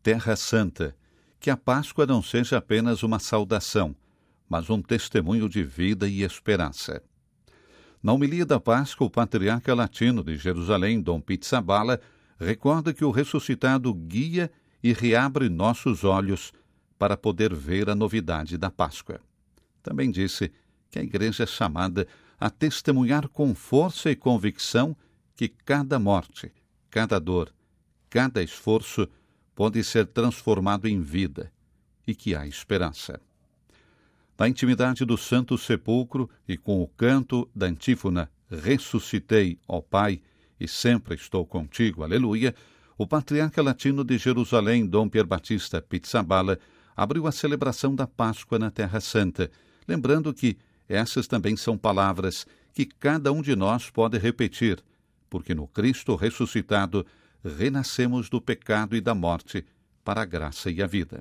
Terra Santa, que a Páscoa não seja apenas uma saudação, mas um testemunho de vida e esperança. Na homilia da Páscoa, o patriarca latino de Jerusalém, Dom Pizzaballa, recorda que o ressuscitado guia e reabre nossos olhos para poder ver a novidade da Páscoa. Também disse que a Igreja é chamada a testemunhar com força e convicção que cada morte, cada dor, cada esforço pode ser transformado em vida e que há esperança. Na intimidade do Santo Sepulcro e com o canto da antífona Ressuscitei, ó Pai, e sempre estou contigo, aleluia, o patriarca latino de Jerusalém, Dom Pierbattista Pizzaballa, abriu a celebração da Páscoa na Terra Santa, lembrando que essas também são palavras que cada um de nós pode repetir, porque no Cristo ressuscitado renascemos do pecado e da morte para a graça e a vida.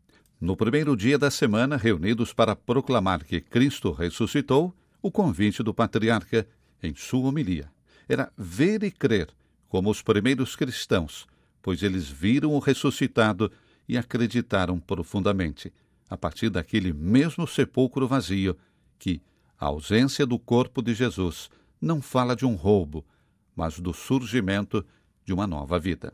No primeiro dia da semana, reunidos para proclamar que Cristo ressuscitou, o convite do patriarca, em sua homilia, era ver e crer como os primeiros cristãos, pois eles viram o ressuscitado e acreditaram profundamente, a partir daquele mesmo sepulcro vazio, que a ausência do corpo de Jesus não fala de um roubo, mas do surgimento de uma nova vida.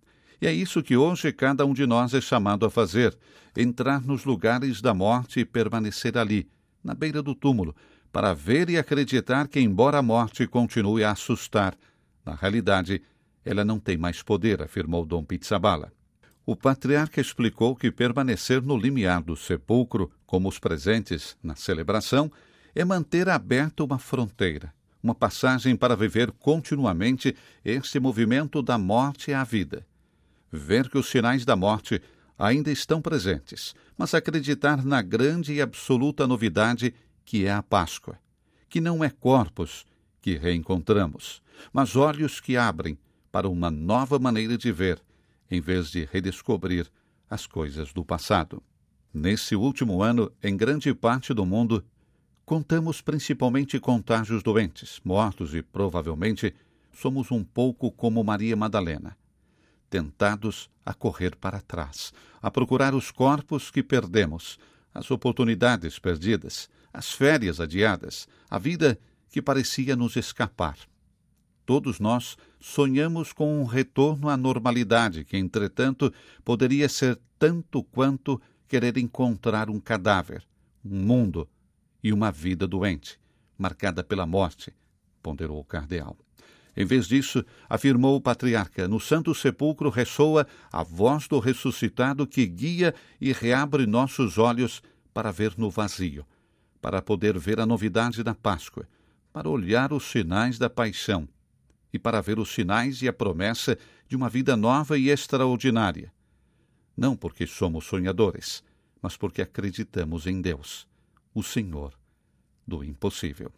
E é isso que hoje cada um de nós é chamado a fazer, entrar nos lugares da morte e permanecer ali, na beira do túmulo, para ver e acreditar que, embora a morte continue a assustar, na realidade, ela não tem mais poder, afirmou Dom Pizzaballa. O patriarca explicou que permanecer no limiar do sepulcro, como os presentes na celebração, é manter aberta uma fronteira, uma passagem para viver continuamente este movimento da morte à vida. Ver que os sinais da morte ainda estão presentes, mas acreditar na grande e absoluta novidade que é a Páscoa, que não é corpos que reencontramos, mas olhos que abrem para uma nova maneira de ver, em vez de redescobrir as coisas do passado. Nesse último ano, em grande parte do mundo, contamos principalmente contágios doentes, mortos e, provavelmente, somos um pouco como Maria Madalena, tentados a correr para trás, a procurar os corpos que perdemos, as oportunidades perdidas, as férias adiadas, a vida que parecia nos escapar. Todos nós sonhamos com um retorno à normalidade que, entretanto, poderia ser tanto quanto querer encontrar um cadáver, um mundo e uma vida doente, marcada pela morte, ponderou o cardeal. Em vez disso, afirmou o patriarca, no Santo Sepulcro ressoa a voz do ressuscitado que guia e reabre nossos olhos para ver no vazio, para poder ver a novidade da Páscoa, para olhar os sinais da paixão e para ver os sinais e a promessa de uma vida nova e extraordinária. Não porque somos sonhadores, mas porque acreditamos em Deus, o Senhor do impossível.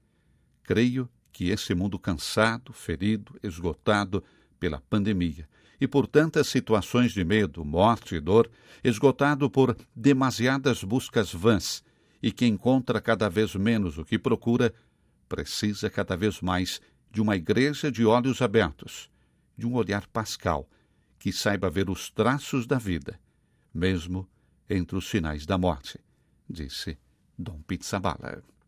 Creio que esse mundo cansado, ferido, esgotado pela pandemia e por tantas situações de medo, morte e dor, esgotado por demasiadas buscas vãs e que encontra cada vez menos o que procura, precisa cada vez mais de uma igreja de olhos abertos, de um olhar pascal, que saiba ver os traços da vida, mesmo entre os sinais da morte, disse Dom Pizzaballa.